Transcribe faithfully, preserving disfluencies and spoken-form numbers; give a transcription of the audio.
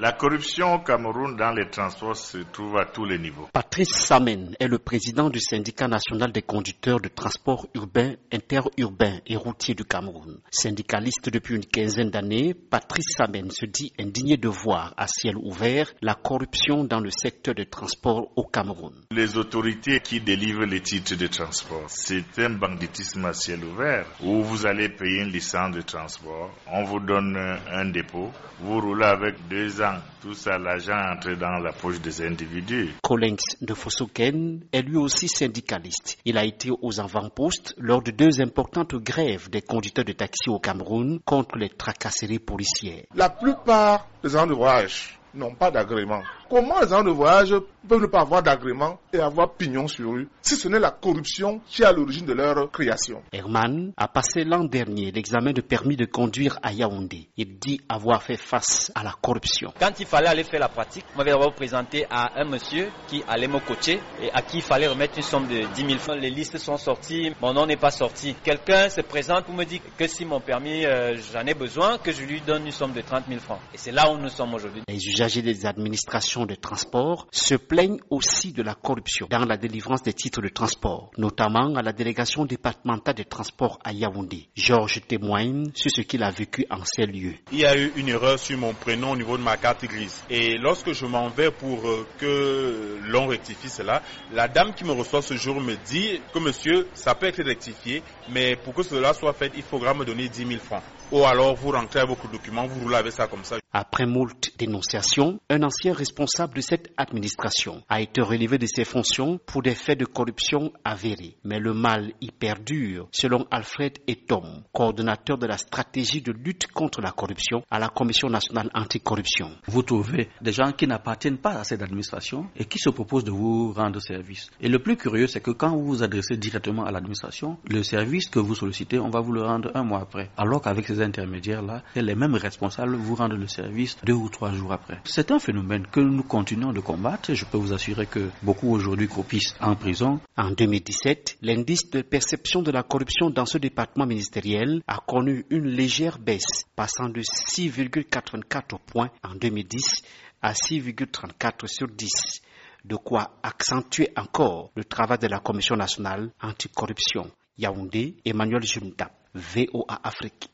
La corruption au Cameroun dans les transports se trouve à tous les niveaux. Patrice Samen est le président du syndicat national des conducteurs de transport urbain, interurbain et routier du Cameroun. Syndicaliste depuis une quinzaine d'années, Patrice Samen se dit indigné de voir à ciel ouvert la corruption dans le secteur des transports au Cameroun. Les autorités qui délivrent les titres de transport, c'est un banditisme à ciel ouvert où vous allez payer une licence de transport, on vous donne un dépôt, vous roulez avec deux ans, tout ça l'argent entre dans la poche des individus. Collins de Fosoken est lui aussi syndicaliste. Il a été aux avant-postes lors de deux importantes grèves des conducteurs de taxi au Cameroun contre les tracasseries policières. La plupart des gens de voyage n'ont pas d'agrément. Comment les gens de voyage peuvent ne pas avoir d'agrément et avoir pignon sur eux, si ce n'est la corruption qui est à l'origine de leur création? Herman a passé l'an dernier l'examen de permis de conduire à Yaoundé. Il dit avoir fait face à la corruption. Quand il fallait aller faire la pratique, on m'avait d'abord présenté à un monsieur qui allait me coacher et à qui il fallait remettre une somme de dix mille francs. Les listes sont sorties, mon nom n'est pas sorti. Quelqu'un se présente pour me dire que si mon permis, euh, j'en ai besoin, que je lui donne une somme de trente mille francs. Et c'est là où nous sommes aujourd'hui. Les usagers des administrations de transport se plaignent aussi de la corruption dans la délivrance des titres de transport, notamment à la délégation départementale des transports à Yaoundé. Georges témoigne sur ce qu'il a vécu en ces lieux. Il y a eu une erreur sur mon prénom au niveau de ma carte grise. Et lorsque je m'en vais pour que l'on rectifie cela, la dame qui me reçoit ce jour me dit que monsieur, ça peut être rectifié, mais pour que cela soit fait, il faudra me donner dix mille francs. Ou alors vous rentrez avec vos documents, vous roulez avec ça comme ça. Après moult dénonciations, un ancien responsable de cette administration a été relevé de ses fonctions pour des faits de corruption avérés. Mais le mal y perdure, selon Alfred Etom, coordonnateur de la stratégie de lutte contre la corruption à la Commission nationale anticorruption. Vous trouvez des gens qui n'appartiennent pas à cette administration et qui se proposent de vous rendre service. Et le plus curieux, c'est que quand vous vous adressez directement à l'administration, le service que vous sollicitez, on va vous le rendre un mois après. Alors qu'avec ces intermédiaires-là, les mêmes responsables vous rendent le service deux ou trois jours après. C'est un phénomène que nous continuons de combattre. Je peux vous assurer que beaucoup aujourd'hui copissent en prison. En deux mille dix-sept, l'indice de perception de la corruption dans ce département ministériel a connu une légère baisse, passant de six virgule quatre-vingt-quatre points en deux mille dix à six virgule trente-quatre sur dix. De quoi accentuer encore le travail de la Commission nationale anticorruption. Yaoundé, Emmanuel Junta, V O A Afrique.